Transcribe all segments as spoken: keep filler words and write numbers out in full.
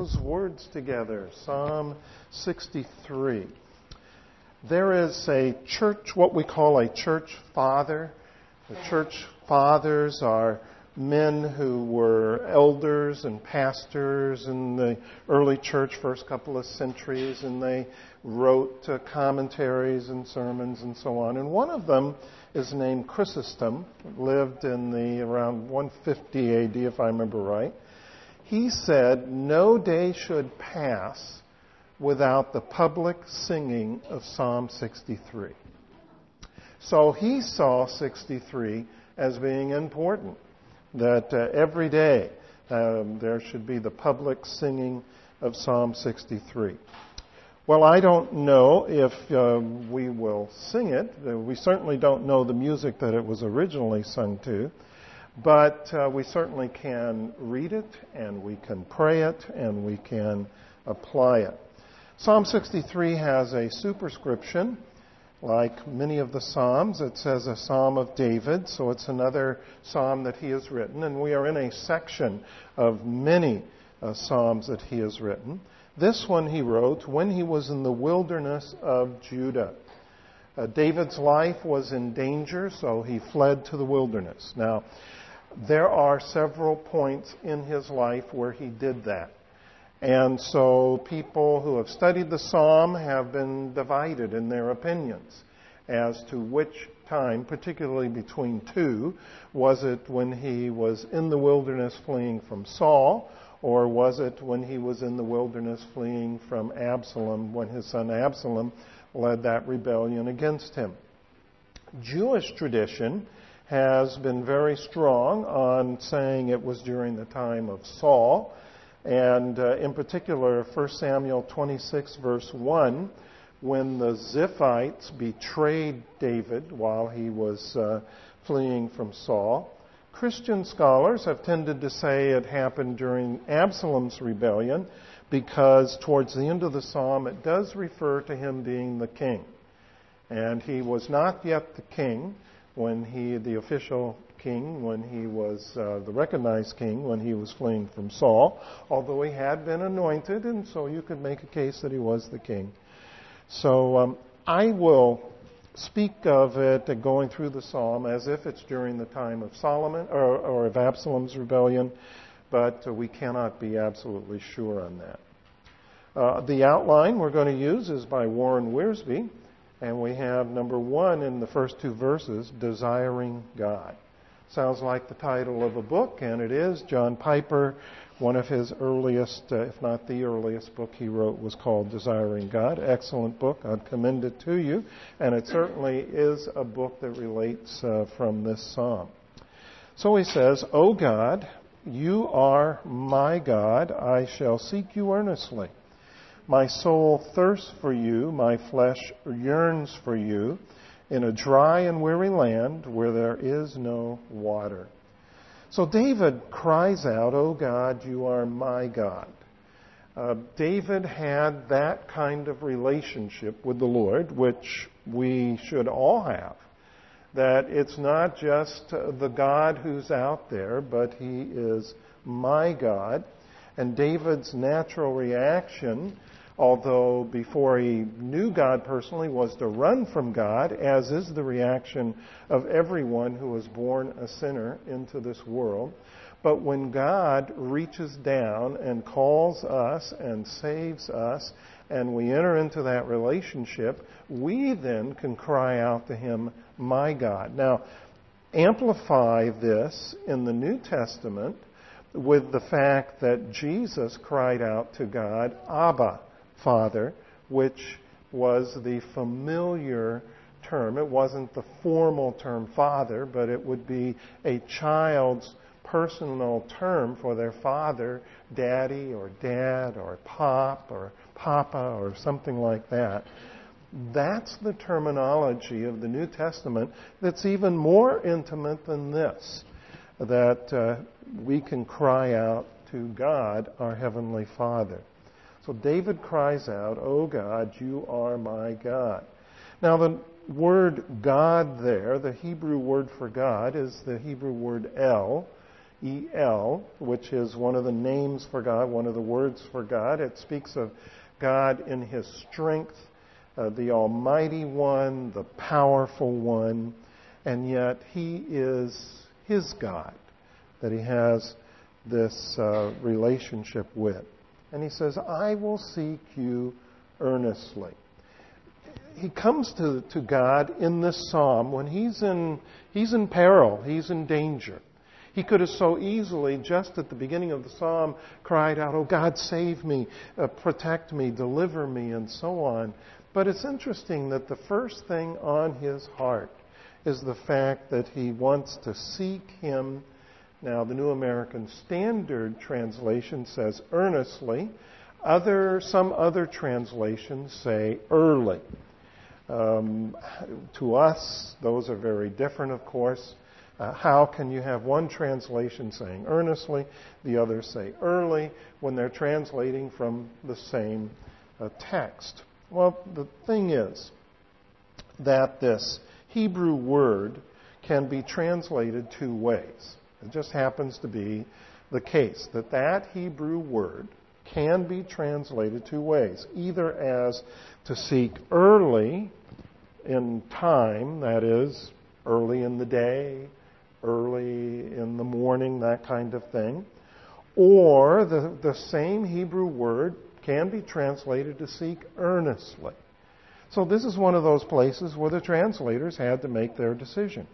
those words together. Psalm sixty-three. There is a church, what we call a church father. The church fathers are men who were elders and pastors in the early church, first couple of centuries, and they wrote uh, commentaries and sermons and so on. And one of them is named Chrysostom, lived in the around one fifty A D, if I remember right. He said, "No day should pass without the public singing of Psalm sixty-three." So he saw sixty-three as being important, that uh, every day um, there should be the public singing of Psalm sixty-three. Well, I don't know if uh, we will sing it. Uh, we certainly don't know the music that it was originally sung to, but uh, we certainly can read it, and we can pray it, and we can apply it. Psalm sixty-three has a superscription. Like many of the Psalms, it says a Psalm of David, so it's another Psalm that he has written. And we are in a section of many uh, Psalms that he has written. This one he wrote when he was in the wilderness of Judah. Uh, David's life was in danger, so he fled to the wilderness. Now, there are several points in his life where he did that. And so people who have studied the psalm have been divided in their opinions as to which time, particularly between two, was it when he was in the wilderness fleeing from Saul, or was it when he was in the wilderness fleeing from Absalom, when his son Absalom led that rebellion against him. Jewish tradition has been very strong on saying it was during the time of Saul. And uh, in particular, First Samuel twenty-six, verse one, when the Ziphites betrayed David while he was uh, fleeing from Saul. Christian scholars have tended to say it happened during Absalom's rebellion because towards the end of the psalm it does refer to him being the king. And he was not yet the king when he, the official king, when he was uh, the recognized king, when he was fleeing from Saul, although he had been anointed, and so you could make a case that he was the king. So um, I will speak of it going through the psalm as if it's during the time of Solomon or, or of Absalom's rebellion, but uh, we cannot be absolutely sure on that. Uh, the outline we're going to use is by Warren Wiersbe, and we have number one in the first two verses, Desiring God. Sounds like the title of a book, and it is. John Piper, one of his earliest, uh, if not the earliest book he wrote was called Desiring God. Excellent book. I'd commend it to you. And it certainly is a book that relates uh, from this psalm. So he says, "O God, you are my God. I shall seek you earnestly. My soul thirsts for you. My flesh yearns for you, in a dry and weary land where there is no water." So David cries out, "O God, you are my God." Uh, David had that kind of relationship with the Lord, which we should all have. That it's not just the God who's out there, but he is my God. And David's natural reaction, although before he knew God personally, was to run from God, as is the reaction of everyone who is born a sinner into this world. But when God reaches down and calls us and saves us, and we enter into that relationship, we then can cry out to him, "My God." Now, amplify this in the New Testament with the fact that Jesus cried out to God, "Abba, Father," which was the familiar term. It wasn't the formal term father, but it would be a child's personal term for their father, daddy or dad or pop or papa or something like that. That's the terminology of the New Testament that's even more intimate than this, that uh, we can cry out to God, our Heavenly Father. So David cries out, "O God, you are my God." Now the word God there, the Hebrew word for God, is the Hebrew word El, E L, which is one of the names for God, one of the words for God. It speaks of God in His strength, uh, the Almighty One, the Powerful One, and yet He is His God that He has this uh, relationship with. And He says, I will seek you earnestly. He comes to, to God in this psalm when he's in, he's in peril, he's in danger. He could have so easily, just at the beginning of the psalm, cried out, oh God, save me, uh, protect me, deliver me, and so on. But it's interesting that the first thing on his heart is the fact that he wants to seek Him. Now, the New American Standard Translation says earnestly. Other, some other translations say early. Um, to us, those are very different, of course. Uh, how can you have one translation saying earnestly, the other say early, when they're translating from the same uh, text? Well, the thing is that this Hebrew word can be translated two ways. It just happens to be the case that that Hebrew word can be translated two ways, either as to seek early in time, that is, early in the day, early in the morning, that kind of thing, or the, the same Hebrew word can be translated to seek earnestly. So this is one of those places where the translators had to make their decision.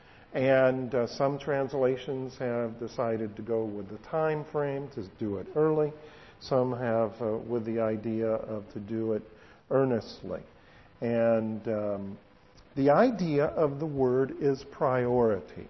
And uh, some translations have decided to go with the time frame, to do it early. Some have uh, with the idea of to do it earnestly. And um, the idea of the word is priority.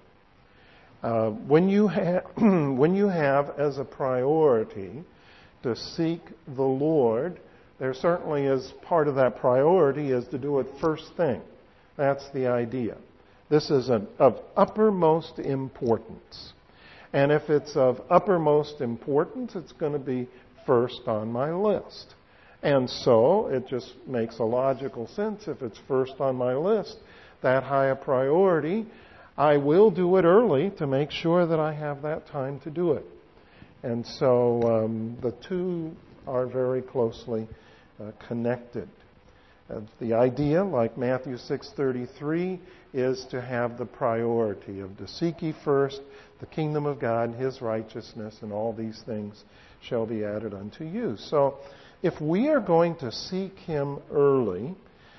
Uh, when you ha- when you have as a priority to seek the Lord, there certainly is part of that priority is to do it first thing. That's the idea. This is an, of uppermost importance. And if it's of uppermost importance, it's going to be first on my list. And so it just makes a logical sense. If it's first on my list, that high a priority, I will do it early to make sure that I have that time to do it. And so um, the two are very closely uh, connected. Uh, the idea, like Matthew six thirty-three, is to have the priority of to seek ye first the kingdom of God, His righteousness, and all these things shall be added unto you. So if we are going to seek Him early,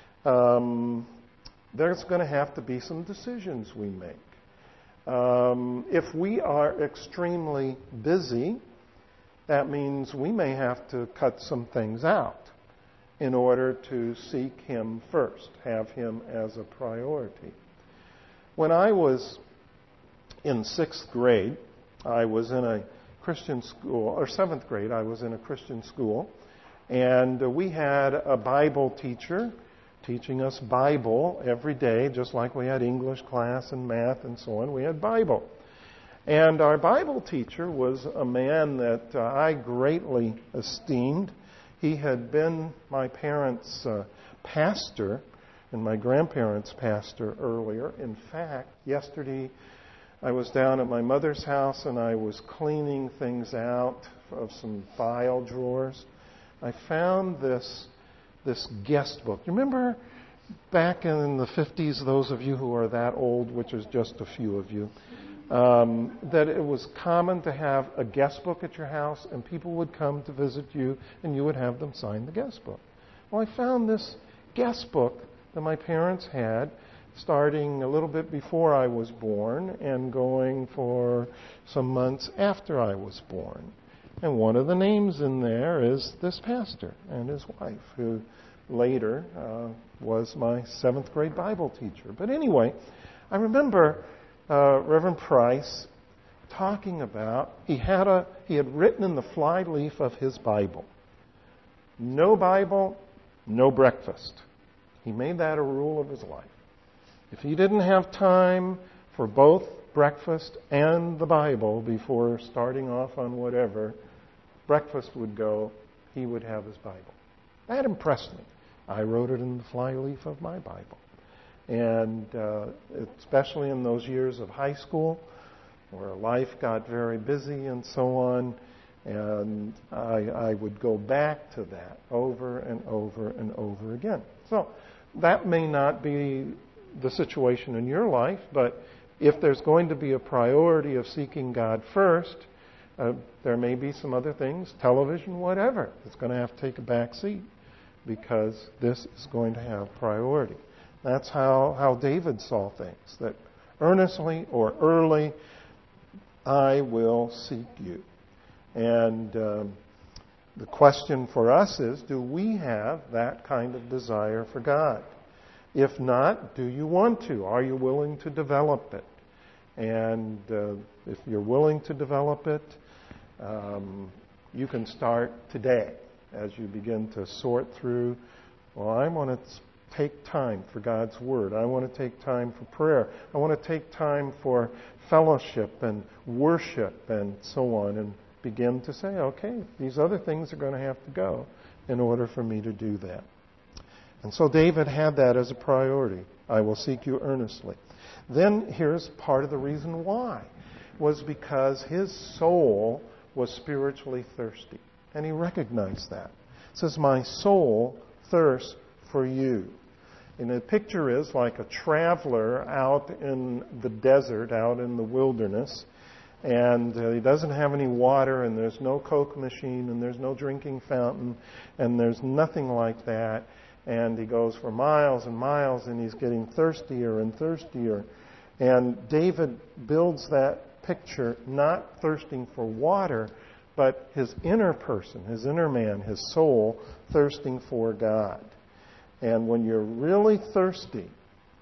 um, there's going to have to be some decisions we make. Um, if we are extremely busy, that means we may have to cut some things out in order to seek Him first, have Him as a priority. When I was in sixth grade, I was in a Christian school, or seventh grade, I was in a Christian school, and we had a Bible teacher teaching us Bible every day, just like we had English class and math and so on. We had Bible. And our Bible teacher was a man that uh, I greatly esteemed. He had been my parents' uh, pastor and my grandparents' pastor earlier. In fact, yesterday I was down at my mother's house and I was cleaning things out of some file drawers. I found this this guest book. You remember back in the fifties, those of you who are that old, which is just a few of you, um, that it was common to have a guest book at your house and people would come to visit you and you would have them sign the guest book. Well, I found this guest book that my parents had starting a little bit before I was born and going for some months after I was born. And one of the names in there is this pastor and his wife, who later uh, was my seventh grade Bible teacher. But anyway, I remember uh, Reverend Price talking about, he had a he had written in the fly leaf of his Bible, no Bible, no breakfast. He made that a rule of his life. If he didn't have time for both breakfast and the Bible before starting off on whatever, breakfast would go, he would have his Bible. That impressed me. I wrote it in the fly leaf of my Bible. And uh, especially in those years of high school, where life got very busy and so on. And I, I would go back to that over and over and over again. So that may not be the situation in your life, but if there's going to be a priority of seeking God first, uh, there may be some other things, television, whatever, that's going to have to take a back seat because this is going to have priority. That's how, how David saw things, that earnestly or early, I will seek you. And um, the question for us is, do we have that kind of desire for God? If not, do you want to? Are you willing to develop it? And uh, if you're willing to develop it, um, you can start today as you begin to sort through, well, I want to take time for God's Word. I want to take time for prayer. I want to take time for fellowship and worship and so on, and begin to say, okay, these other things are going to have to go in order for me to do that. And so David had that as a priority. I will seek you earnestly. Then here's part of the reason why. Was because his soul was spiritually thirsty. And he recognized that. It says, my soul thirsts for you. And the picture is like a traveler out in the desert, out in the wilderness, and uh, he doesn't have any water, and there's no Coke machine, and there's no drinking fountain, and there's nothing like that. And he goes for miles and miles, and he's getting thirstier and thirstier. And David builds that picture, not thirsting for water, but his inner person, his inner man, his soul, thirsting for God. And when you're really thirsty,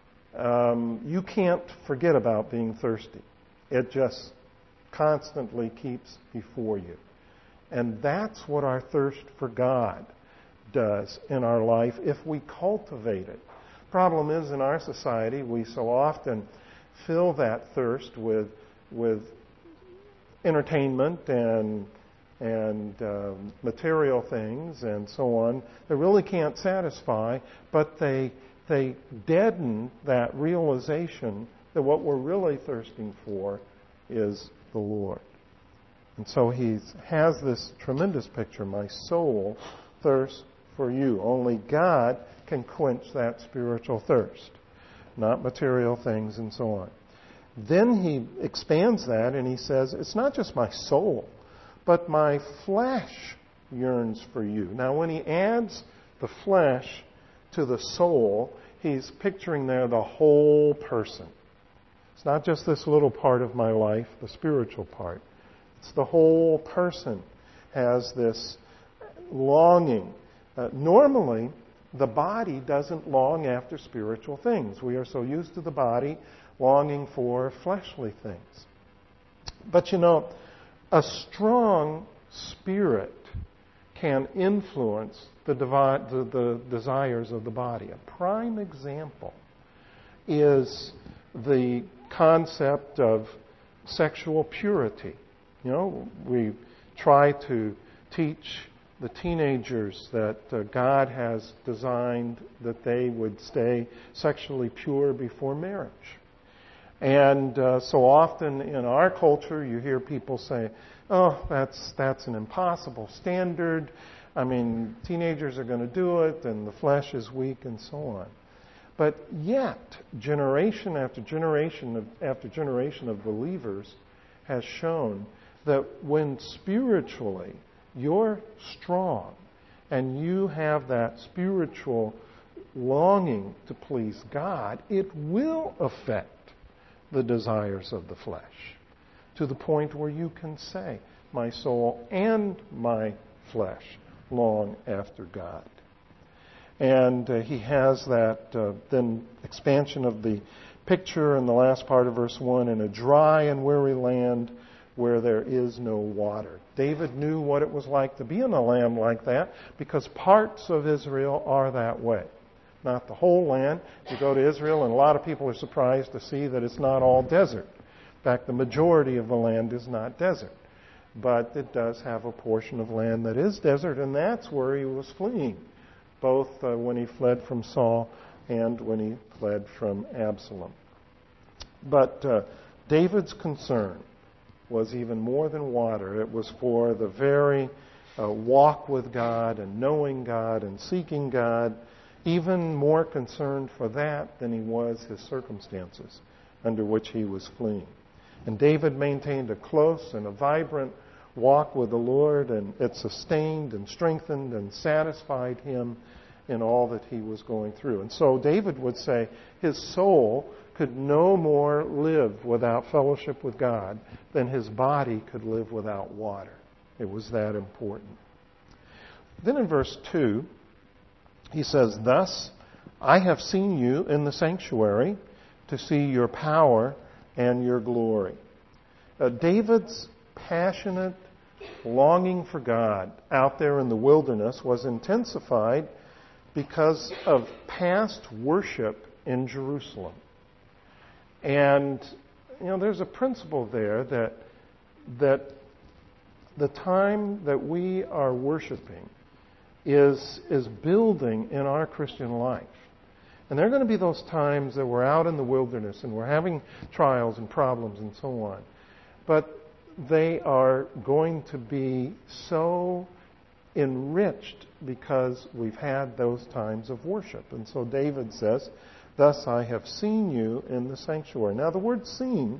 um, you can't forget about being thirsty. It just constantly keeps before you. And that's what our thirst for God does in our life if we cultivate it. Problem is, in our society, we so often fill that thirst with with entertainment and and uh, material things and so on that really can't satisfy, but they they deaden that realization that what we're really thirsting for is the Lord. And so he has this tremendous picture, my soul thirsts for you. Only God can quench that spiritual thirst, not material things and so on. Then he expands that and he says, it's not just my soul, but my flesh yearns for you. Now, when he adds the flesh to the soul, he's picturing there the whole person. It's not just this little part of my life, the spiritual part. It's the whole person has this longing. Uh, normally, the body doesn't long after spiritual things. We are so used to the body longing for fleshly things. But you know, a strong spirit can influence the, devi- the, the desires of the body. A prime example is the concept of sexual purity. You know, we try to teach the teenagers that uh, God has designed that they would stay sexually pure before marriage. And uh, so often in our culture, you hear people say, oh, that's that's an impossible standard. I mean, teenagers are going to do it, and the flesh is weak, and so on. But yet, generation after generation of, after generation of believers has shown that when spiritually you're strong and you have that spiritual longing to please God, it will affect the desires of the flesh to the point where you can say, my soul and my flesh long after God. And uh, he has that uh, then expansion of the picture in the last part of verse one, in a dry and weary land where there is no water. David knew what it was like to be in a land like that because parts of Israel are that way. Not the whole land. You go to Israel and a lot of people are surprised to see that it's not all desert. In fact, the majority of the land is not desert. But it does have a portion of land that is desert, and that's where he was fleeing, both uh, when he fled from Saul and when he fled from Absalom. But uh, David's concern was even more than water. It was for the very uh, walk with God and knowing God and seeking God, even more concerned for that than he was his circumstances under which he was fleeing. And David maintained a close and a vibrant walk with the Lord, and it sustained and strengthened and satisfied him in all that he was going through. And so David would say his soul could no more live without fellowship with God than his body could live without water. It was that important. Then in verse two, he says, "Thus I have seen you in the sanctuary to see your power and your glory." Uh, David's passionate longing for God out there in the wilderness was intensified because of past worship in Jerusalem. And, you know, there's a principle there that that the time that we are worshiping is is building in our Christian life. And there are going to be those times that we're out in the wilderness and we're having trials and problems and so on. But they are going to be so enriched because we've had those times of worship. And so David says, "Thus I have seen you in the sanctuary." Now the word seen,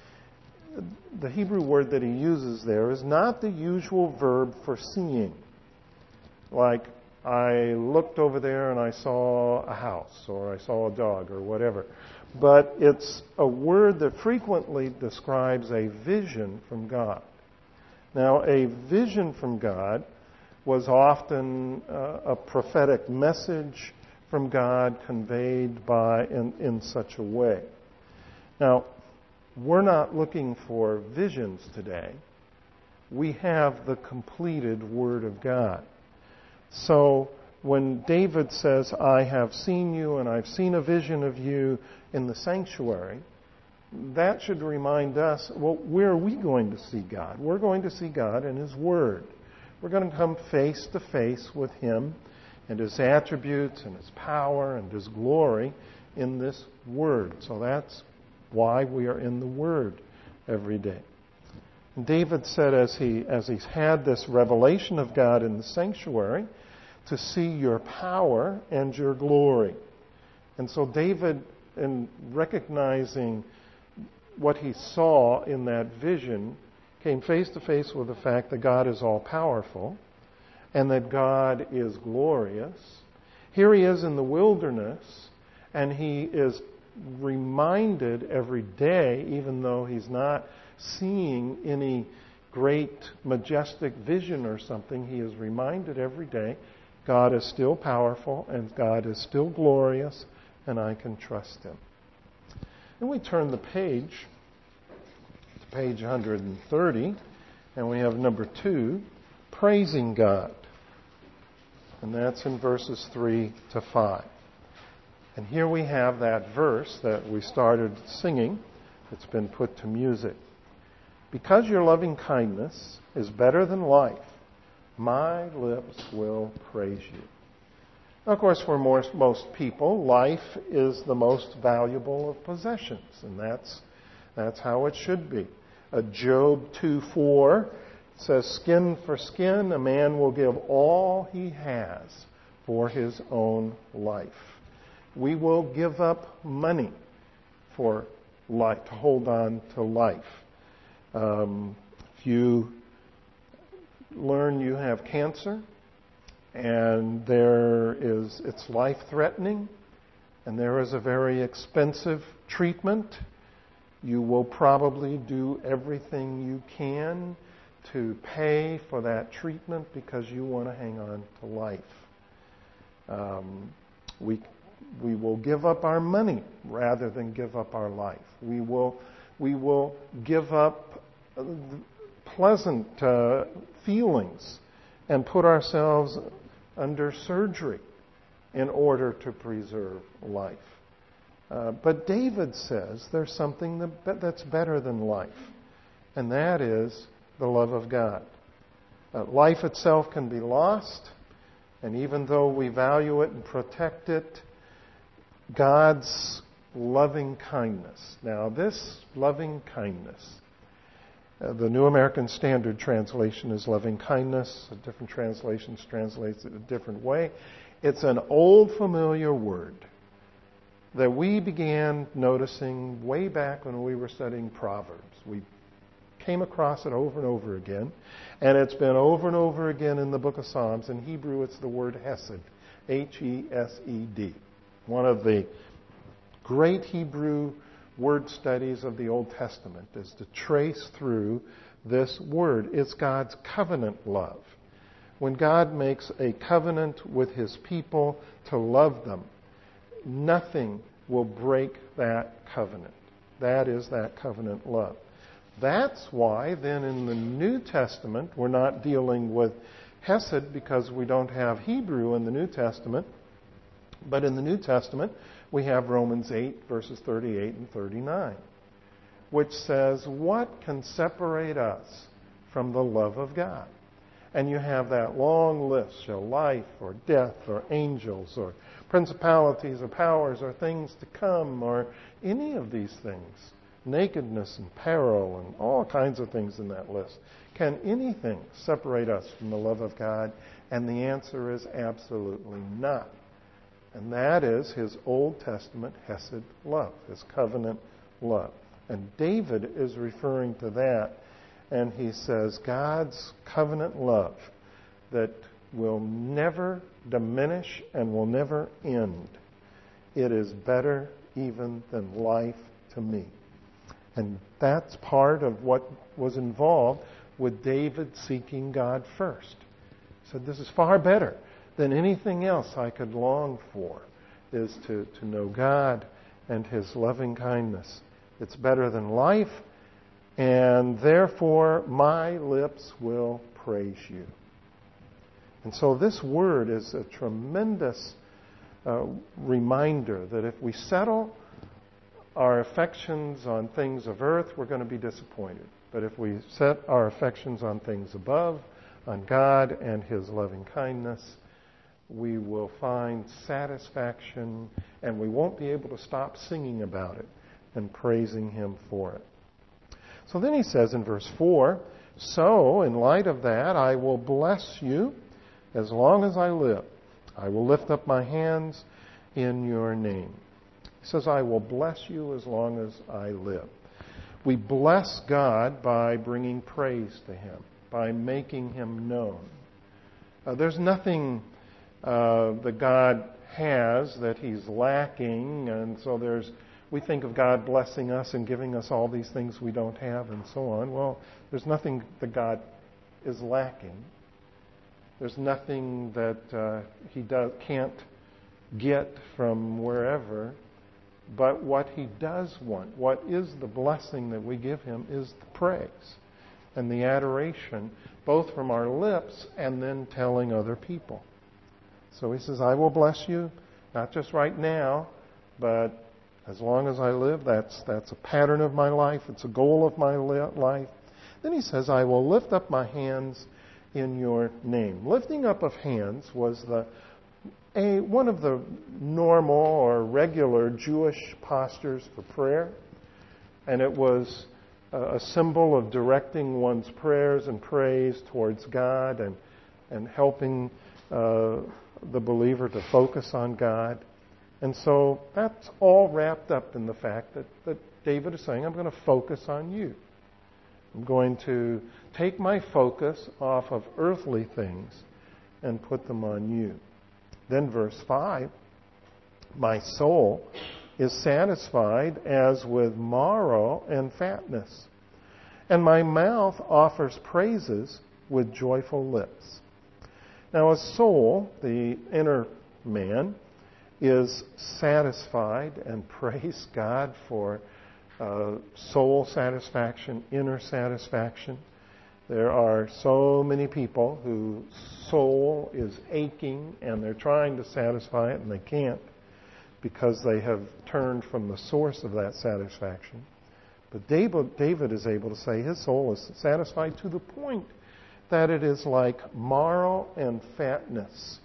the Hebrew word that he uses there, is not the usual verb for seeing. Like, I looked over there and I saw a house, or I saw a dog, or whatever. But it's a word that frequently describes a vision from God. Now, a vision from God was often uh, a prophetic message from God conveyed by in, in such a way. Now, we're not looking for visions today. We have the completed Word of God. So when David says, "I have seen you and I've seen a vision of you in the sanctuary," that should remind us, well, where are we going to see God? We're going to see God in His Word. We're going to come face to face with Him and His attributes and His power and His glory in this Word. So that's why we are in the Word every day. And David said, as he as he's had this revelation of God in the sanctuary, to see your power and your glory. And so David, in recognizing what he saw in that vision, came face to face with the fact that God is all-powerful and that God is glorious. Here he is in the wilderness, and he is reminded every day, even though he's not seeing any great, majestic vision or something, he is reminded every day God is still powerful and God is still glorious, and I can trust Him. And we turn the page to page one thirty, and we have number two, praising God. And that's in verses three to five. And here we have that verse that we started singing. It's been put to music. "Because your loving kindness is better than life, my lips will praise you." Now, of course, for most, most people, life is the most valuable of possessions, and that's that's how it should be. Uh, Job two four says, "Skin for skin, a man will give all he has for his own life." We will give up money for life, to hold on to life. Um, if you learn you have cancer and there is it's life-threatening and there is a very expensive treatment, you will probably do everything you can to pay for that treatment because you want to hang on to life. Um, we we will give up our money rather than give up our life. We will we will give up pleasant uh, feelings and put ourselves under surgery in order to preserve life. Uh, but David says there's something that, that's better than life, and that is the love of God. Uh, life itself can be lost, and even though we value it and protect it, God's loving kindness. Now, this loving kindness, Uh, the New American Standard Translation is loving kindness. Different translations translate it a different way. It's an old familiar word that we began noticing way back when we were studying Proverbs. We came across it over and over again, and it's been over and over again in the book of Psalms. In Hebrew, it's the word hesed, H E S E D. One of the great Hebrew word studies of the Old Testament is to trace through this word. It's God's covenant love. When God makes a covenant with His people to love them, nothing will break that covenant. That is that covenant love. That's why then in the New Testament we're not dealing with Hesed because we don't have Hebrew in the New Testament. But in the New Testament we have Romans eight verses thirty-eight and thirty-nine, which says, what can separate us from the love of God? And you have that long list, shall life or death or angels or principalities or powers or things to come or any of these things, nakedness and peril and all kinds of things in that list. Can anything separate us from the love of God? And the answer is absolutely not. And that is His Old Testament Hesed love, His covenant love. And David is referring to that, and he says God's covenant love that will never diminish and will never end. It is better even than life to me. And that's part of what was involved with David seeking God first. He said, this is far better than anything else I could long for, is to, to know God and His loving kindness. It's better than life, and therefore my lips will praise you. And so this word is a tremendous uh, reminder that if we settle our affections on things of earth, we're going to be disappointed. But if we set our affections on things above, on God and His loving kindness, we will find satisfaction, and we won't be able to stop singing about it and praising Him for it. So then he says in verse four, so in light of that, I will bless you as long as I live. I will lift up my hands in your name. He says, I will bless you as long as I live. We bless God by bringing praise to Him, by making Him known. Uh, there's nothing uh, that God has that He's lacking, and so there's we think of God blessing us and giving us all these things we don't have and so on. Well, there's nothing that God is lacking. There's nothing that uh, He does, can't get from wherever. But what He does want, what is the blessing that we give Him, is the praise and the adoration, both from our lips and then telling other people. So He says, I will bless you, not just right now, but as long as I live. That's, that's a pattern of my life. It's a goal of my life. Then He says, I will lift up my hands in your name. Lifting up of hands was the A, one of the normal or regular Jewish postures for prayer, and it was a symbol of directing one's prayers and praise towards God and and helping uh, the believer to focus on God. And so that's all wrapped up in the fact that, that David is saying, I'm going to focus on you. I'm going to take my focus off of earthly things and put them on you. Then verse five, my soul is satisfied as with marrow and fatness, and my mouth offers praises with joyful lips. Now a soul, the inner man, is satisfied, and praise God for uh, soul satisfaction, inner satisfaction. There are so many people whose soul is aching and they're trying to satisfy it and they can't because they have turned from the source of that satisfaction. But David, David is able to say his soul is satisfied to the point that it is like marrow and fatness.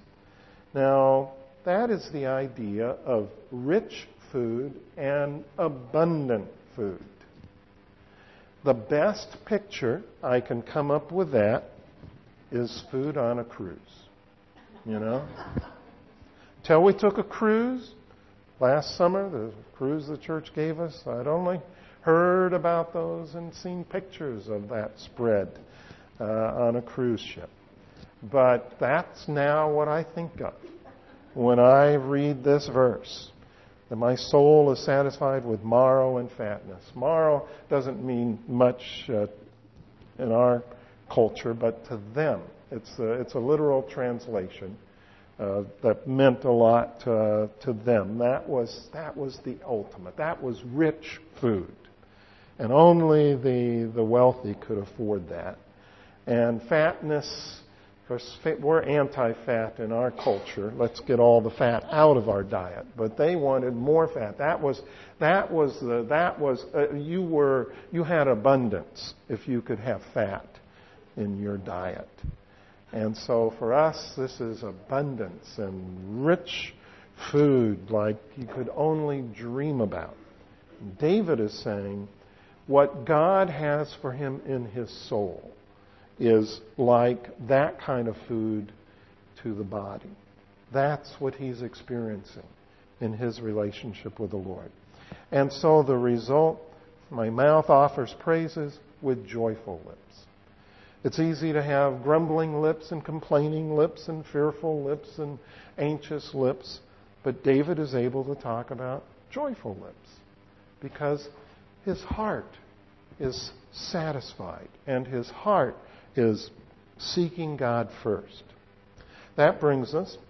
Now, that is the idea of rich food and abundant food. The best picture I can come up with that is food on a cruise. You know? Till we took a cruise last summer, the cruise the church gave us, I'd only heard about those and seen pictures of that spread uh, on a cruise ship. But that's now what I think of when I read this verse, that my soul is satisfied with marrow and fatness. Marrow doesn't mean much uh, in our culture, but to them, it's a, it's a literal translation uh, that meant a lot uh, to them. That was that was the ultimate. That was rich food, and only the the wealthy could afford that. And fatness, of course, we're anti-fat in our culture. Let's get all the fat out of our diet. But they wanted more fat. That was that was the that was uh, you were you had abundance if you could have fat in your diet. And so for us, this is abundance and rich food like you could only dream about. David is saying what God has for him in his soul is like that kind of food to the body. That's what he's experiencing in his relationship with the Lord. And so the result, my mouth offers praises with joyful lips. It's easy to have grumbling lips and complaining lips and fearful lips and anxious lips, but David is able to talk about joyful lips because his heart is satisfied and his heart is seeking God first. That brings us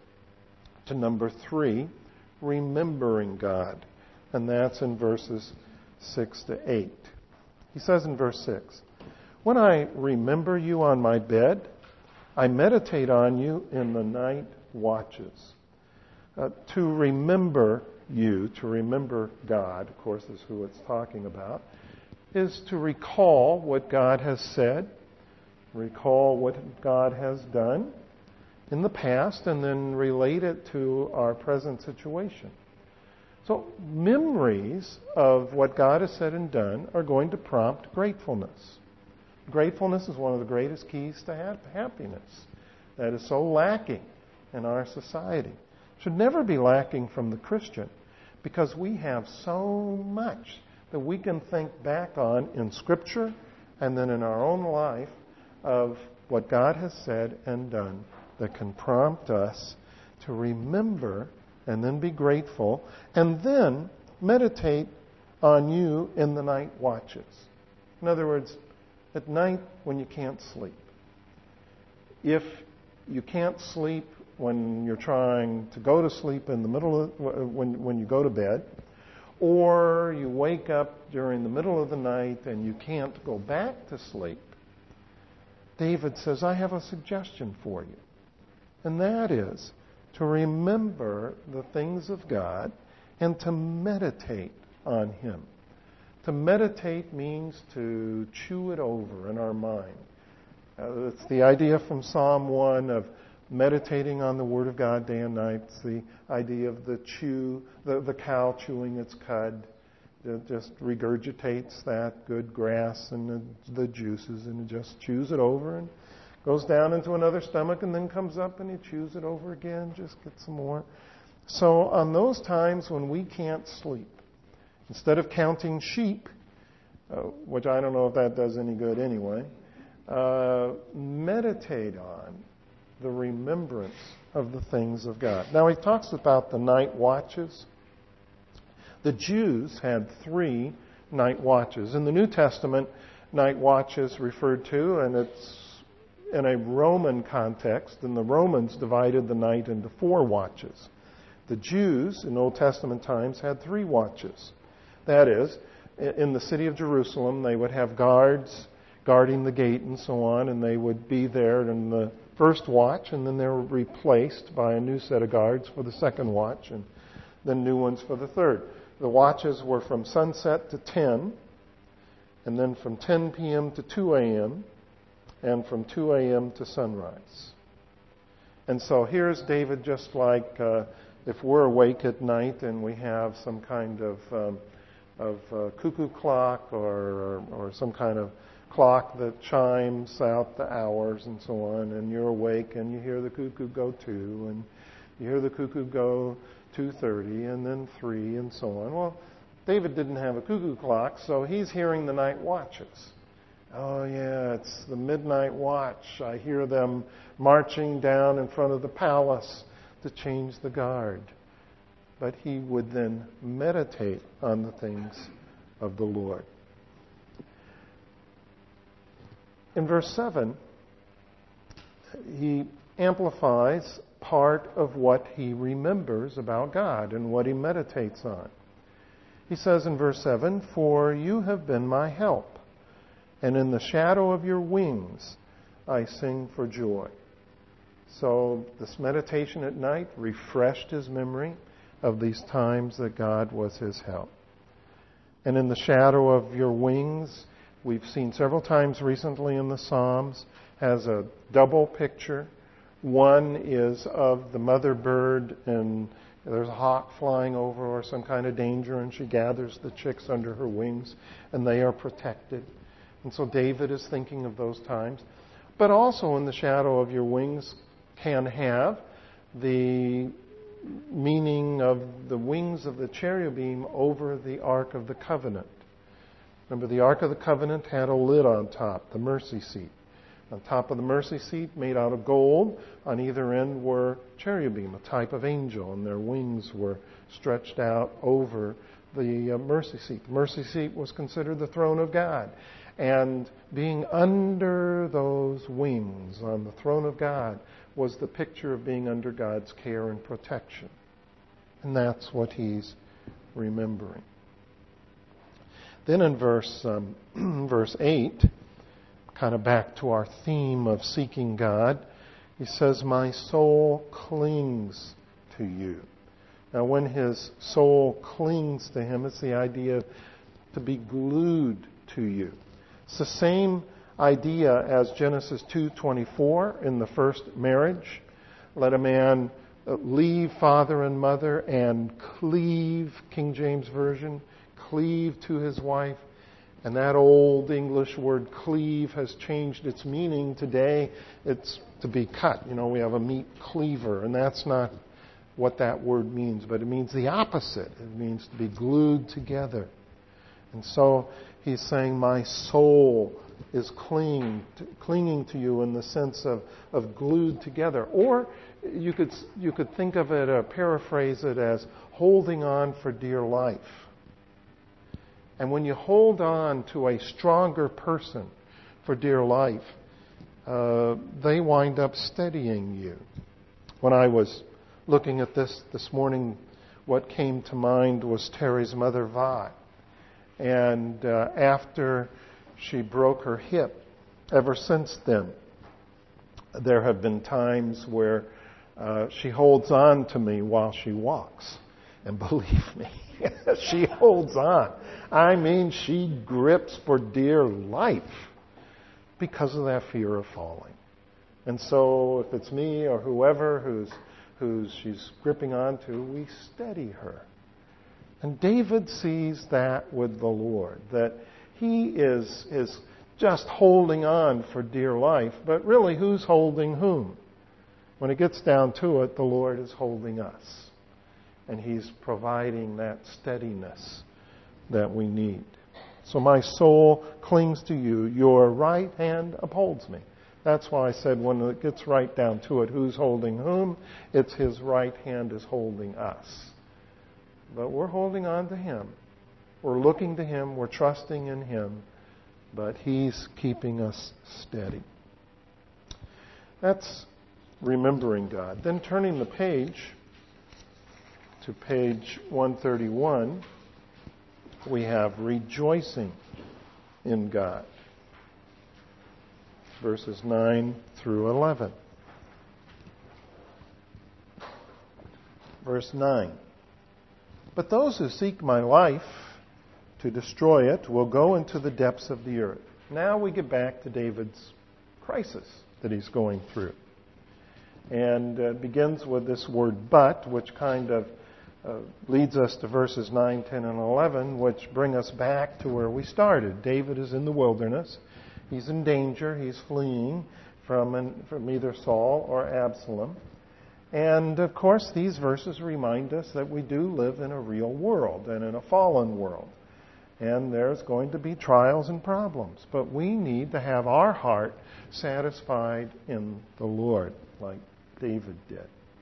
to number three, remembering God. And that's in verses six to eight. He says in verse six, when I remember you on my bed, I meditate on you in the night watches. Uh, to remember you, to remember God, of course, is who it's talking about, is to recall what God has said, recall what God has done in the past, and then relate it to our present situation. So memories of what God has said and done are going to prompt gratefulness. Gratefulness is one of the greatest keys to happiness that is so lacking in our society. It should never be lacking from the Christian because we have so much that we can think back on in Scripture and then in our own life of what God has said and done that can prompt us to remember and then be grateful and then meditate on you in the night watches. In other words, at night when you can't sleep. If you can't sleep when you're trying to go to sleep in the middle of, when when you go to bed, or you wake up during the middle of the night and you can't go back to sleep, David says, I have a suggestion for you. And that is to remember the things of God and to meditate on Him. To meditate means to chew it over in our mind. Uh, it's the idea from Psalm one of meditating on the Word of God day and night. It's the idea of the chew, the, the cow chewing its cud. It just regurgitates that good grass and the, the juices and it just chews it over and goes down into another stomach and then comes up and he chews it over again, just gets some more. So on those times when we can't sleep, instead of counting sheep, uh, which I don't know if that does any good anyway, uh, meditate on the remembrance of the things of God. Now he talks about the night watches. The Jews had three night watches. In the New Testament, night watches referred to, and it's in a Roman context, and the Romans divided the night into four watches. The Jews in Old Testament times had three watches. That is, in the city of Jerusalem, they would have guards guarding the gate and so on, and they would be there in the first watch, and then they were replaced by a new set of guards for the second watch, and then new ones for the third. The watches were from sunset to ten, and then from ten p.m. to two a.m., and from two a.m. to sunrise. And so here's David, just like uh, if we're awake at night and we have some kind of um, of a cuckoo clock or, or, or some kind of clock that chimes out the hours and so on, and you're awake and you hear the cuckoo go two, and you hear the cuckoo go two thirty, and then three, and so on. Well, David didn't have a cuckoo clock, so he's hearing the night watches. Oh yeah, it's the midnight watch. I hear them marching down in front of the palace to change the guard. But he would then meditate on the things of the Lord. In verse seven, he amplifies part of what he remembers about God and what he meditates on. He says in verse seven, "For you have been my help, and in the shadow of your wings I sing for joy." So this meditation at night refreshed his memory of these times that God was his help. And in the shadow of your wings, we've seen several times recently in the Psalms, has a double picture. One is of the mother bird, and there's a hawk flying over or some kind of danger, and she gathers the chicks under her wings, and they are protected. And so David is thinking of those times. But also in the shadow of your wings can have the meaning of the wings of the cherubim over the Ark of the Covenant. Remember, the Ark of the Covenant had a lid on top, the mercy seat. On top of the mercy seat, made out of gold, on either end were cherubim, a type of angel, and their wings were stretched out over the uh, mercy seat. The mercy seat was considered the throne of God. And being under those wings on the throne of God was the picture of being under God's care and protection. And that's what he's remembering. Then in verse um, verse eight, kind of back to our theme of seeking God, he says, "My soul clings to you." Now, when his soul clings to him, it's the idea to be glued to you. It's the same idea as Genesis two twenty-four in the first marriage. Let a man leave father and mother and cleave, King James Version, cleave to his wife. And that old English word cleave has changed its meaning. Today it's to be cut. You know, we have a meat cleaver, and that's not what that word means, but it means the opposite. It means to be glued together. And so he's saying, my soul is clinging to, clinging to you in the sense of, of glued together. Or you could you could think of it, or paraphrase it as holding on for dear life. And when you hold on to a stronger person for dear life, uh, they wind up steadying you. When I was looking at this this morning, what came to mind was Terry's mother, Vi. And uh, after she broke her hip, ever since then, there have been times where uh, she holds on to me while she walks. And believe me, she holds on. I mean, she grips for dear life because of that fear of falling. And so if it's me or whoever who's who's she's gripping onto, we steady her. And David sees that with the Lord, that he is is just holding on for dear life, but really who's holding whom? When it gets down to it, the Lord is holding us. And he's providing that steadiness that we need. So my soul clings to you. Your right hand upholds me. That's why I said when it gets right down to it, who's holding whom? It's his right hand is holding us. But we're holding on to him. We're looking to him. We're trusting in him. But he's keeping us steady. That's remembering God. Then turning the page to page one thirty-one, we have rejoicing in God. Verses nine through eleven. Verse nine. But those who seek my life to destroy it will go into the depths of the earth. Now we get back to David's crisis that he's going through. And it begins with this word but, which kind of uh, leads us to verses nine, ten, and eleven, which bring us back to where we started. David is in the wilderness. He's in danger. He's fleeing from, an, from either Saul or Absalom. And, of course, these verses remind us that we do live in a real world and in a fallen world. And there's going to be trials and problems. But we need to have our heart satisfied in the Lord, like David did.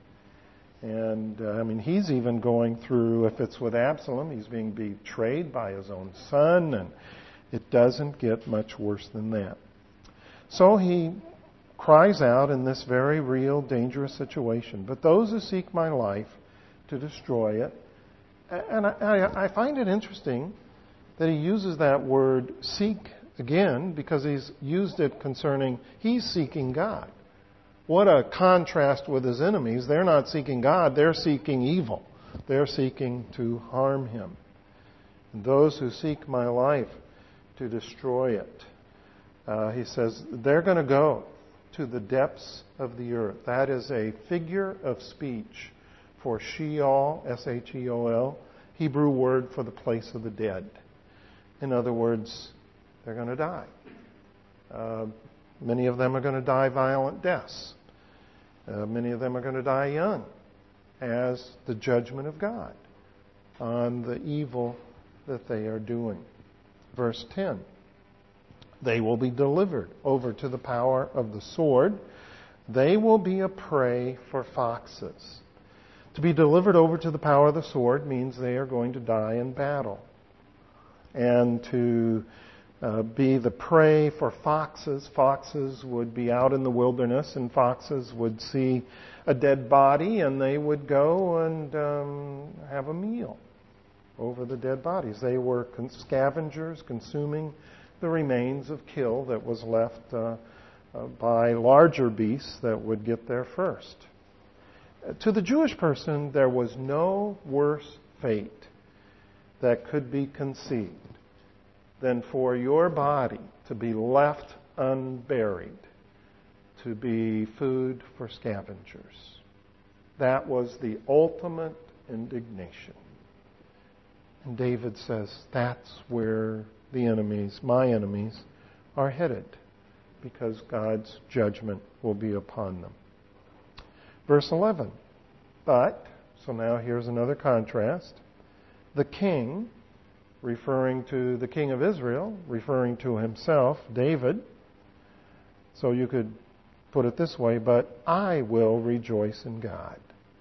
And, uh, I mean, he's even going through, if it's with Absalom, he's being betrayed by his own son, and it doesn't get much worse than that. So he cries out in this very real, dangerous situation. But those who seek my life to destroy it, and I, I find it interesting that he uses that word seek again, because he's used it concerning, he's seeking God. What a contrast with his enemies. They're not seeking God, they're seeking evil. They're seeking to harm him. And those who seek my life to destroy it, uh, he says, they're going to go to the depths of the earth. That is a figure of speech for Sheol, S H E O L, Hebrew word for the place of the dead. In other words, they're going to die. Uh, many of them are going to die violent deaths. Uh, many of them are going to die young as the judgment of God on the evil that they are doing. Verse ten. They will be delivered over to the power of the sword. They will be a prey for foxes. To be delivered over to the power of the sword means they are going to die in battle. And to uh, be the prey for foxes, foxes would be out in the wilderness, and foxes would see a dead body, and they would go and um, have a meal over the dead bodies. They were con- scavengers consuming the remains of kill that was left uh, uh, by larger beasts that would get there first. Uh, to the Jewish person, there was no worse fate that could be conceived than for your body to be left unburied, to be food for scavengers. That was the ultimate indignation. And David says, that's where the enemies, my enemies, are headed, because God's judgment will be upon them. Verse eleven. But, so now here's another contrast. The king, referring to the king of Israel, referring to himself, David. So you could put it this way, but I will rejoice in God.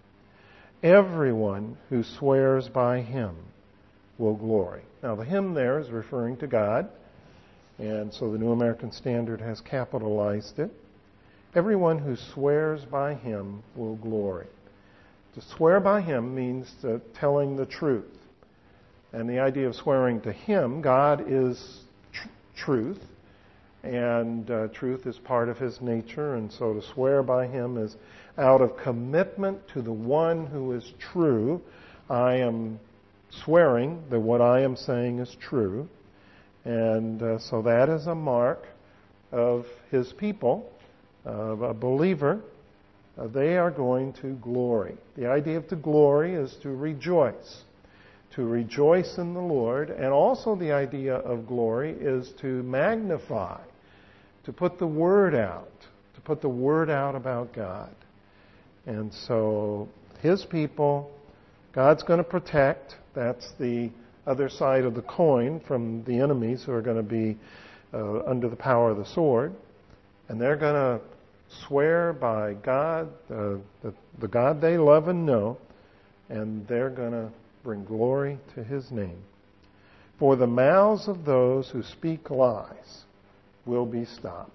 Everyone who swears by him will glory. Now the him there is referring to God, and so the New American Standard has capitalized it. Everyone who swears by him will glory. To swear by him means to telling the truth. And the idea of swearing to him, God is tr- truth, and uh, truth is part of his nature, and so to swear by him is out of commitment to the one who is true. I am swearing that what I am saying is true, and uh, so that is a mark of his people, of a believer. Uh, they are going to glory. The idea of to glory is to rejoice. To rejoice in the Lord, and also the idea of glory is to magnify, to put the word out, to put the word out about God. And so his people, God's going to protect. That's the other side of the coin from the enemies who are going to be uh, under the power of the sword. And they're going to swear by God, uh, the, the God they love and know, and they're going to bring glory to his name. For the mouths of those who speak lies will be stopped.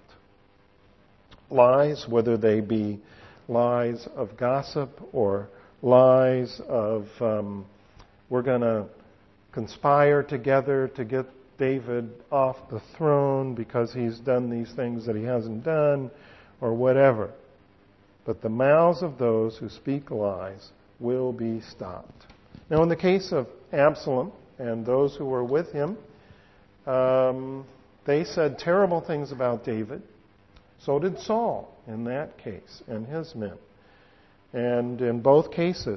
Lies, whether they be lies of gossip or lies of um, we're going to conspire together to get David off the throne because he's done these things that he hasn't done, or whatever. But the mouths of those who speak lies will be stopped. Now, in the case of Absalom and those who were with him, um, they said terrible things about David. So did Saul in that case and his men. And in both cases,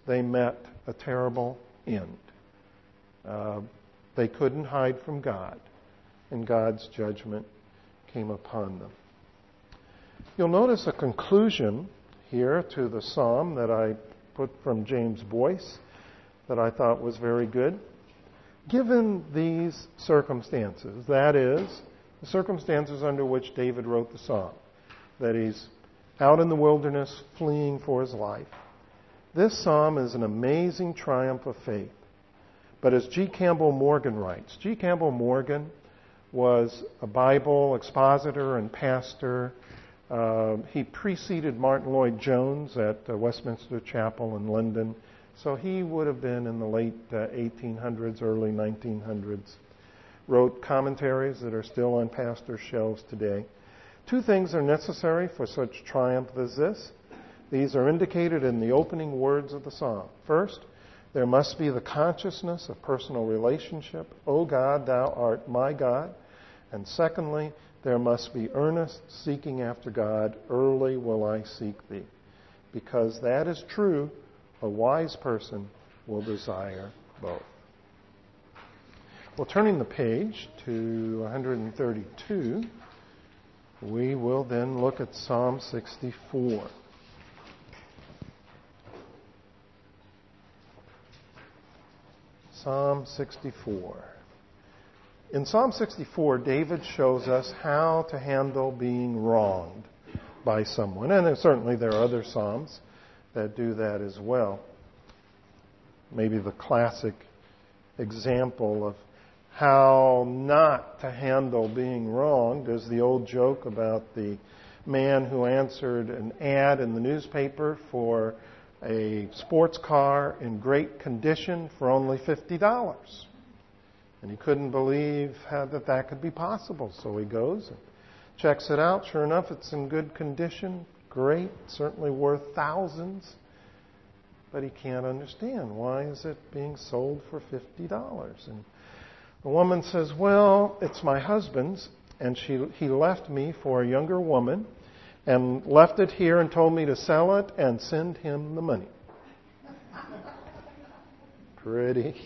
they met a terrible end. Uh, they couldn't hide from God, and God's judgment came upon them. You'll notice a conclusion here to the psalm that I put from James Boyce that I thought was very good. Given these circumstances, that is, the circumstances under which David wrote the psalm, that he's out in the wilderness fleeing for his life, this psalm is an amazing triumph of faith. But as G. Campbell Morgan writes, G. Campbell Morgan was a Bible expositor and pastor. Uh, he preceded Martin Lloyd-Jones at uh, Westminster Chapel in London. So he would have been in the late uh, eighteen hundreds, early nineteen hundreds. Wrote commentaries that are still on pastor shelves today. Two things are necessary for such triumph as this. These are indicated in the opening words of the psalm. First, there must be the consciousness of personal relationship. O God, thou art my God. And secondly, there must be earnest seeking after God. Early will I seek thee. Because that is true, a wise person will desire both. Well, turning the page to one thirty-two, we will then look at Psalm sixty-four. Psalm sixty-four. In Psalm sixty-four, David shows us how to handle being wronged by someone. And certainly there are other psalms that do that as well. Maybe the classic example of how not to handle being wronged is the old joke about the man who answered an ad in the newspaper for a sports car in great condition for only fifty dollars. And he couldn't believe how that that could be possible. So he goes and checks it out. Sure enough, it's in good condition. Great. Certainly worth thousands. But he can't understand. Why is it being sold for fifty dollars? And the woman says, well, it's my husband's. And she, he left me for a younger woman and left it here and told me to sell it and send him the money. Pretty,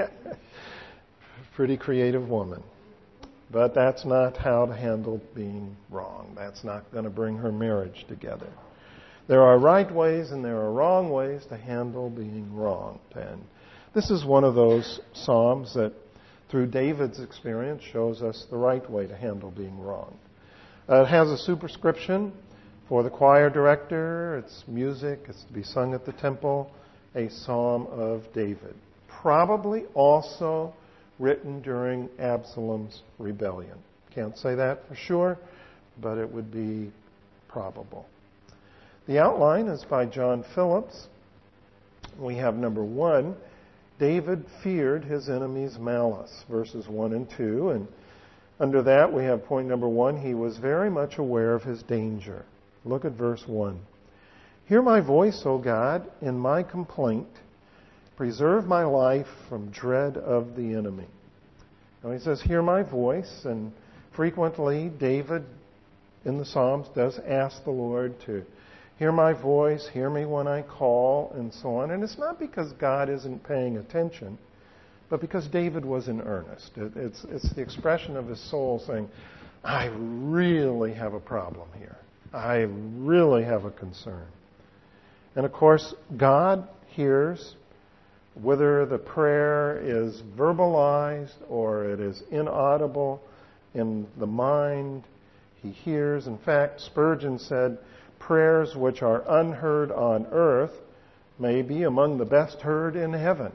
pretty creative woman. But that's not how to handle being wrong. That's not going to bring her marriage together. There are right ways and there are wrong ways to handle being wronged. And this is one of those psalms that, through David's experience, shows us the right way to handle being wronged. Uh, it has a superscription for the choir director. It's music. It's to be sung at the temple. A psalm of David. Probably also written during Absalom's rebellion. Can't say that for sure, but it would be probable. The outline is by John Phillips. We have number one, David feared his enemy's malice, verses one and two. And under that we have point number one, he was very much aware of his danger. Look at verse one. Hear my voice, O God, in my complaint. Preserve my life from dread of the enemy. Now he says, hear my voice, and frequently David in the Psalms does ask the Lord to hear my voice, hear me when I call, and so on. And it's not because God isn't paying attention, but because David was in earnest. It, it's, it's the expression of his soul saying, I really have a problem here. I really have a concern. And of course, God hears whether the prayer is verbalized or it is inaudible in the mind. He hears. In fact, Spurgeon said, prayers which are unheard on earth may be among the best heard in heaven,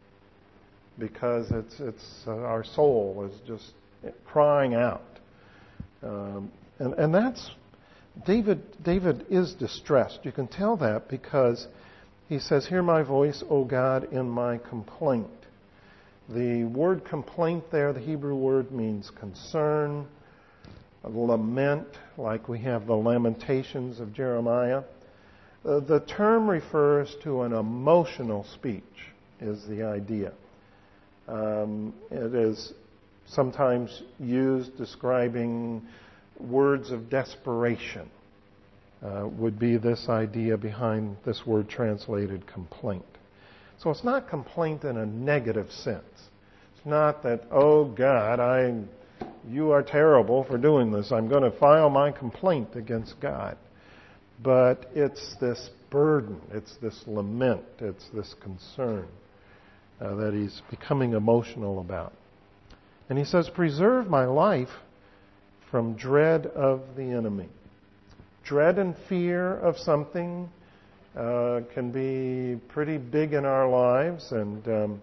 because it's it's uh, our soul is just crying out, um, and and that's David. David is distressed. You can tell that because he says, "Hear my voice, O God, in my complaint." The word complaint there, the Hebrew word, means concern, lament, like we have the Lamentations of Jeremiah. Uh, the term refers to an emotional speech, is the idea. Um, it is sometimes used describing words of desperation, uh, would be this idea behind this word translated complaint. So it's not complaint in a negative sense. It's not that, oh God, I, you are terrible for doing this. I'm going to file my complaint against God. But it's this burden, it's this lament, it's this concern uh, that he's becoming emotional about. And he says, preserve my life from dread of the enemy. Dread and fear of something uh, can be pretty big in our lives. And um,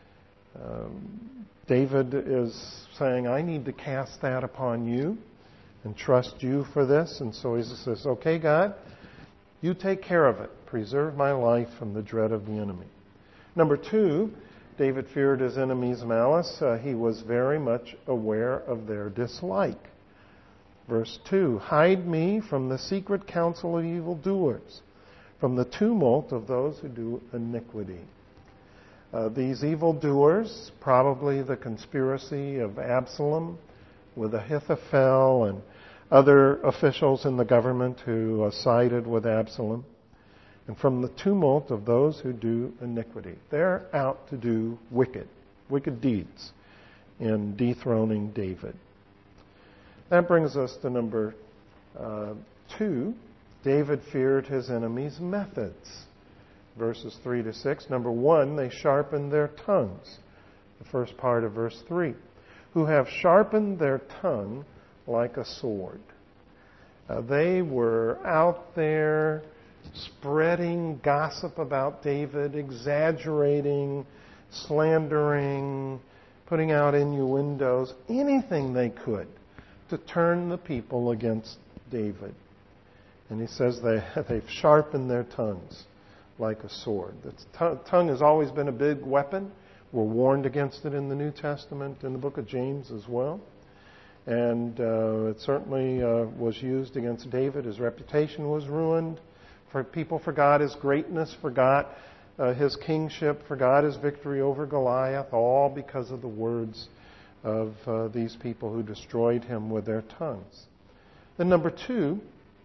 um, David is saying, I need to cast that upon you and trust you for this. And so he says, okay, God, you take care of it. Preserve my life from the dread of the enemy. Number two, David feared his enemies' malice. Uh, he was very much aware of their dislike. Verse two, hide me from the secret counsel of evildoers, from the tumult of those who do iniquity. Uh, these evildoers, probably the conspiracy of Absalom with Ahithophel and other officials in the government who uh, sided with Absalom, and from the tumult of those who do iniquity. They're out to do wicked, wicked deeds in dethroning David. That brings us to number uh, two. David feared his enemies' methods. Verses three to six. Number one, they sharpened their tongues. The first part of verse three. Who have sharpened their tongue like a sword. Uh, they were out there spreading gossip about David, exaggerating, slandering, putting out innuendos, anything they could to turn the people against David. And he says they, they've sharpened their tongues like a sword. The t- tongue has always been a big weapon. We're warned against it in the New Testament, in the book of James as well. And uh, it certainly uh, was used against David. His reputation was ruined. For people forgot his greatness, forgot uh, his kingship, forgot his victory over Goliath, all because of the words of uh, these people who destroyed him with their tongues. Then number two,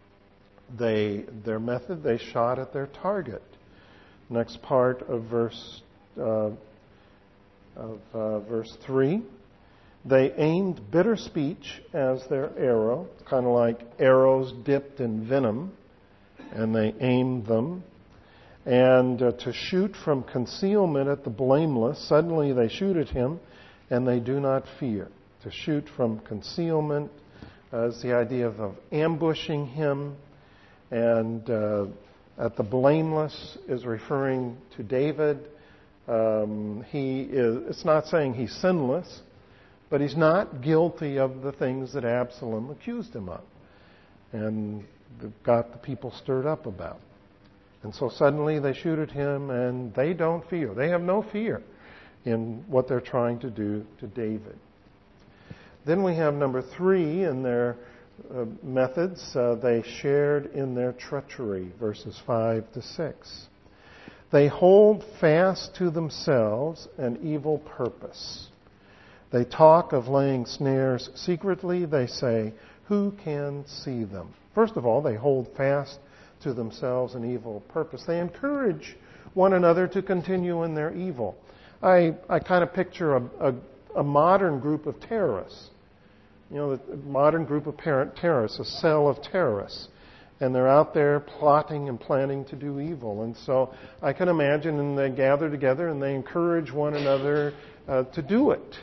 they their method, they shot at their target. Next part of verse uh, of uh, verse three. They aimed bitter speech as their arrow, kind of like arrows dipped in venom, and they aimed them. And uh, to shoot from concealment at the blameless, suddenly they shoot at him, and they do not fear. To shoot from concealment uh, is the idea of, of ambushing him, and uh, at the blameless is referring to David. Um, he is. It's not saying he's sinless, but he's not guilty of the things that Absalom accused him of and got the people stirred up about. And so suddenly they shoot at him, and they don't fear. They have no fear in what they're trying to do to David. Then we have number three in their uh, methods. Uh, they shared in their treachery, verses five to six. They hold fast to themselves an evil purpose. They talk of laying snares secretly. They say, who can see them? First of all, they hold fast to themselves an evil purpose. They encourage one another to continue in their evil. I, I kind of picture a, a, a modern group of terrorists. You know, a modern group of parent terrorists, a cell of terrorists. And they're out there plotting and planning to do evil. And so I can imagine, and they gather together and they encourage one another uh, to do it.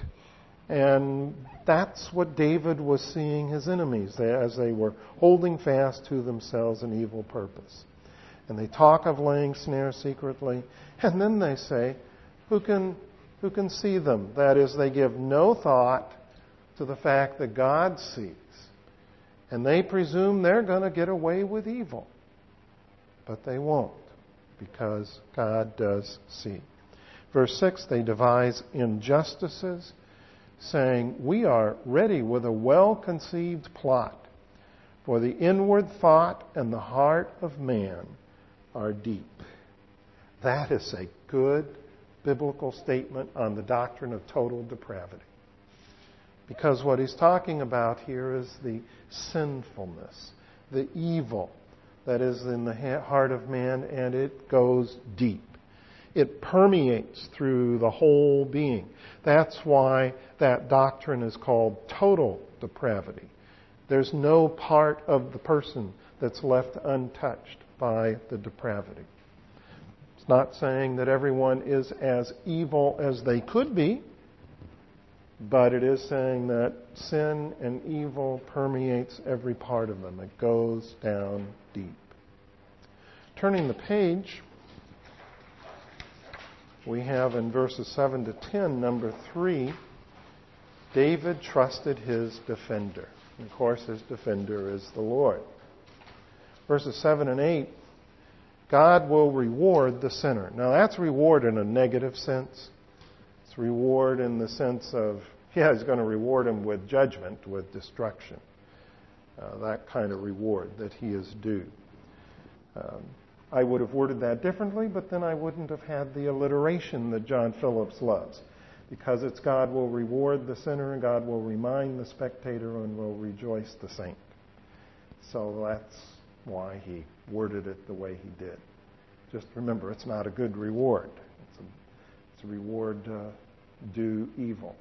And that's what David was seeing his enemies as they were holding fast to themselves an evil purpose. And they talk of laying snares secretly. And then they say, who can, who can see them? That is, they give no thought to the fact that God sees. And they presume they're going to get away with evil. But they won't, because God does see. Verse six, they devise injustices, saying, we are ready with a well-conceived plot, for the inward thought and the heart of man are deep. That is a good biblical statement on the doctrine of total depravity. Because what he's talking about here is the sinfulness, the evil that is in the heart of man, and it goes deep. It permeates through the whole being. That's why that doctrine is called total depravity. There's no part of the person that's left untouched by the depravity. It's not saying that everyone is as evil as they could be, but it is saying that sin and evil permeates every part of them. It goes down deep. Turning the page, we have in verses seven to ten, number three, David trusted his defender. And of course, his defender is the Lord. Verses seven and eight, God will reward the sinner. Now that's reward in a negative sense. It's reward in the sense of, yeah, he's going to reward him with judgment, with destruction. Uh, that kind of reward that he is due. Um, I would have worded that differently, but then I wouldn't have had the alliteration that John Phillips loves. Because it's God will reward the sinner and God will remind the spectator and will rejoice the saint. So that's why he worded it the way he did. Just remember, it's not a good reward. It's a, it's a reward uh, due evil.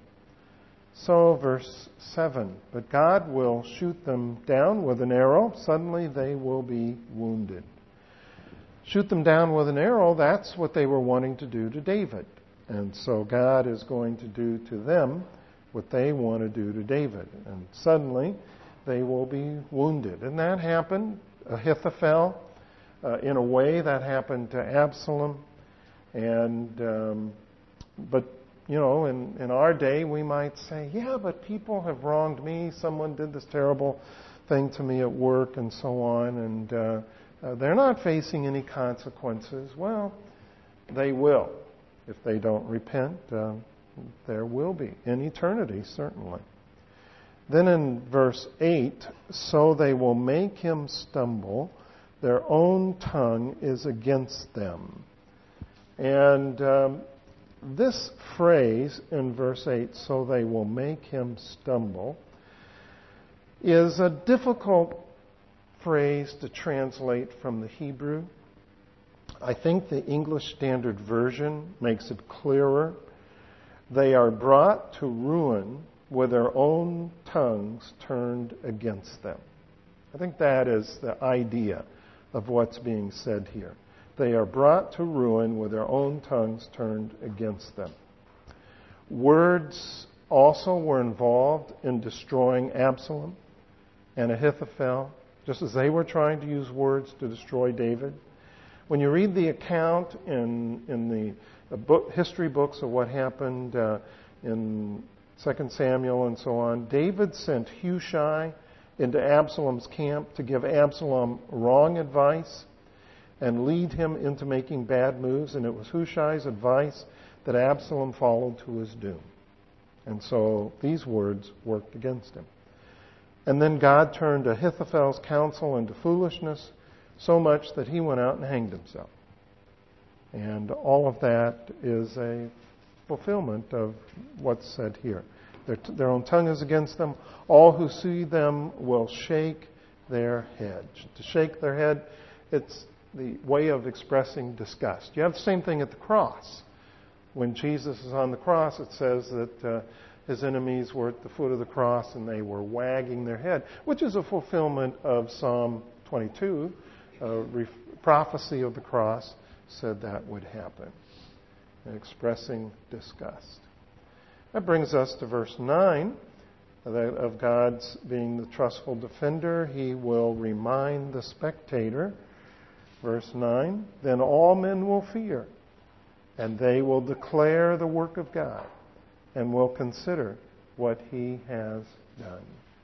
So verse seven, but God will shoot them down with an arrow. Suddenly they will be wounded. Shoot them down with an arrow, that's what they were wanting to do to David. And so God is going to do to them what they want to do to David. And suddenly they will be wounded. And that happened, Ahithophel, uh, in a way that happened to Absalom. And, um, but, you know, in, in our day we might say, yeah, but people have wronged me. Someone did this terrible thing to me at work and so on. And uh, uh, they're not facing any consequences. Well, they will. If they don't repent, uh, there will be. In eternity, certainly. Then in verse eight, so they will make him stumble. Their own tongue is against them. And um, this phrase in verse eight, so they will make him stumble, is a difficult phrase to translate from the Hebrew. I think the English Standard Version makes it clearer. They are brought to ruin with their own tongues turned against them. I think that is the idea of what's being said here. They are brought to ruin with their own tongues turned against them. Words also were involved in destroying Absalom and Ahithophel, just as they were trying to use words to destroy David. When you read the account in in the, the book, history books of what happened uh, in Second Samuel and so on, David sent Hushai into Absalom's camp to give Absalom wrong advice and lead him into making bad moves. And it was Hushai's advice that Absalom followed to his doom. And so these words worked against him. And then God turned Ahithophel's counsel into foolishness, so much that he went out and hanged himself. And all of that is a fulfillment of what's said here. Their, t- their own tongue is against them. All who see them will shake their head. To shake their head, it's the way of expressing disgust. You have the same thing at the cross. When Jesus is on the cross, it says that uh, his enemies were at the foot of the cross and they were wagging their head, which is a fulfillment of Psalm twenty-two. Uh, re- prophecy of the cross said that would happen, and expressing disgust. That brings us to verse nine of God's being the trustful defender. He will remind the spectator. Verse nine, then all men will fear, and they will declare the work of God, and will consider what he has done.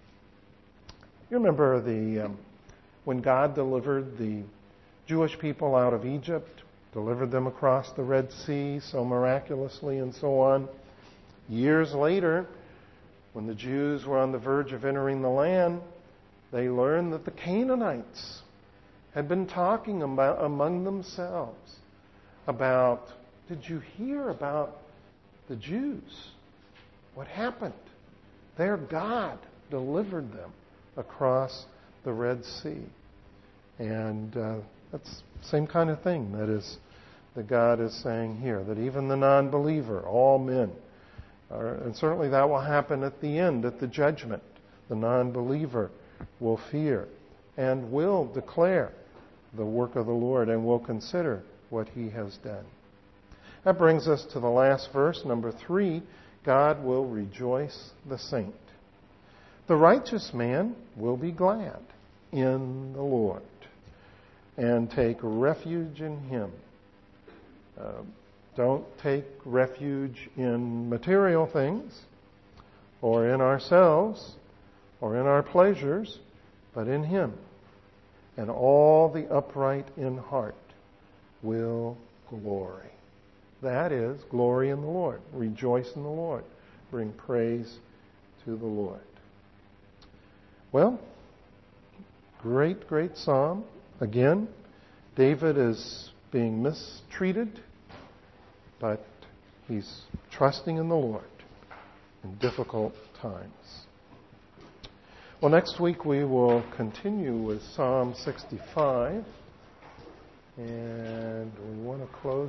You remember the um, when God delivered the Jewish people out of Egypt, delivered them across the Red Sea so miraculously and so on. Years later, when the Jews were on the verge of entering the land, they learned that the Canaanites had been talking about, among themselves about, did you hear about the Jews? What happened? Their God delivered them across the Red Sea. And uh, that's the same kind of thing that is that God is saying here, that even the non-believer, all men, are, and certainly that will happen at the end, at the judgment, the non-believer will fear and will declare the work of the Lord and will consider what he has done. That brings us to the last verse, number three. God will rejoice the saint. The righteous man will be glad in the Lord and take refuge in him. Uh, don't take refuge in material things or in ourselves or in our pleasures, but in him. And all the upright in heart will glory. That is, glory in the Lord. Rejoice in the Lord. Bring praise to the Lord. Well, great, great psalm. Again, David is being mistreated, but he's trusting in the Lord in difficult times. Well, next week we will continue with Psalm sixty-five, and we want to close